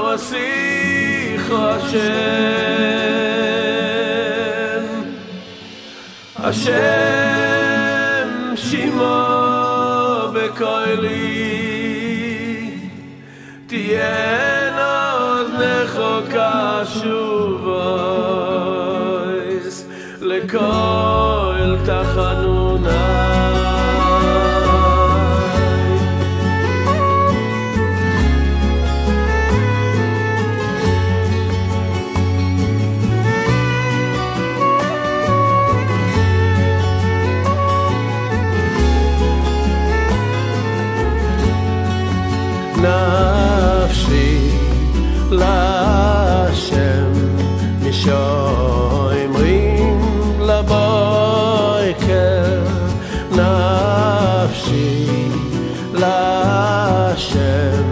Vasicho Hashem Shimo Bekoili Tien Oznecho Kashuvois Lekol Tachanunai Nafshi Lashem Mishoimrim Laboiker Nafshi Lashem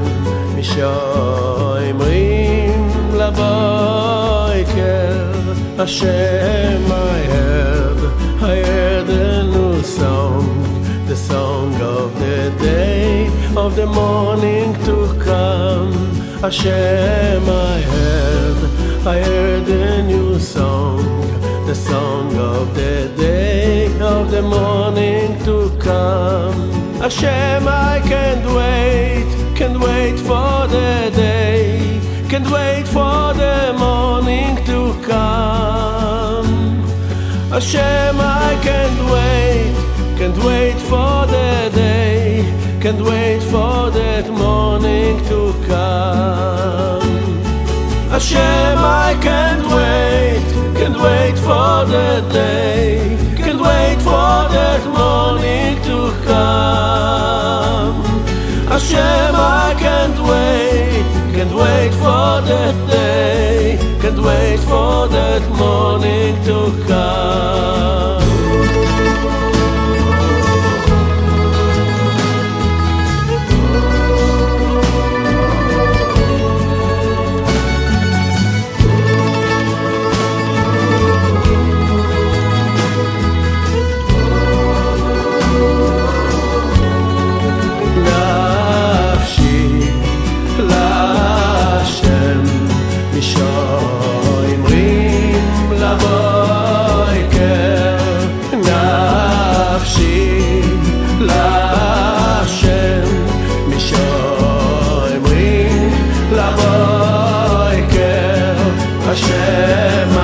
Mishoimrim Laboiker Hashem, I heard a new song, the song of the day, of the morning to come. Hashem, I heard a new song, the song of the day, of the morning to come. Hashem, I can't wait for the day, can't wait for the morning to come. Hashem, I can't wait for the day, can't wait for that morning to come. Hashem, I can't wait for the day, can't wait for that morning to come. Hashem, I can't wait for that day, can't wait for that morning to come. Hashem,